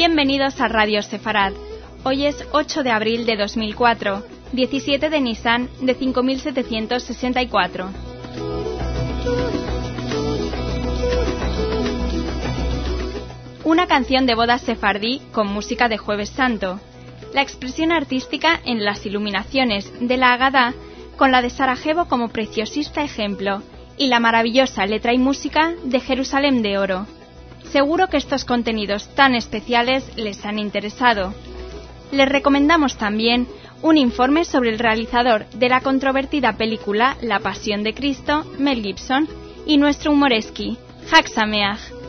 Bienvenidos a Radio Sefarad. Hoy es 8 de abril de 2004, 17 de Nisan de 5764. Una canción de boda sefardí con música de Jueves Santo. La expresión artística en las iluminaciones de la Agadá, con la de Sarajevo como preciosista ejemplo, y la maravillosa letra y música de Jerusalén de Oro. Seguro que estos contenidos tan especiales les han interesado. Les recomendamos también un informe sobre el realizador de la controvertida película La Pasión de Cristo, Mel Gibson, y nuestro humoresqui, Hag Sameach.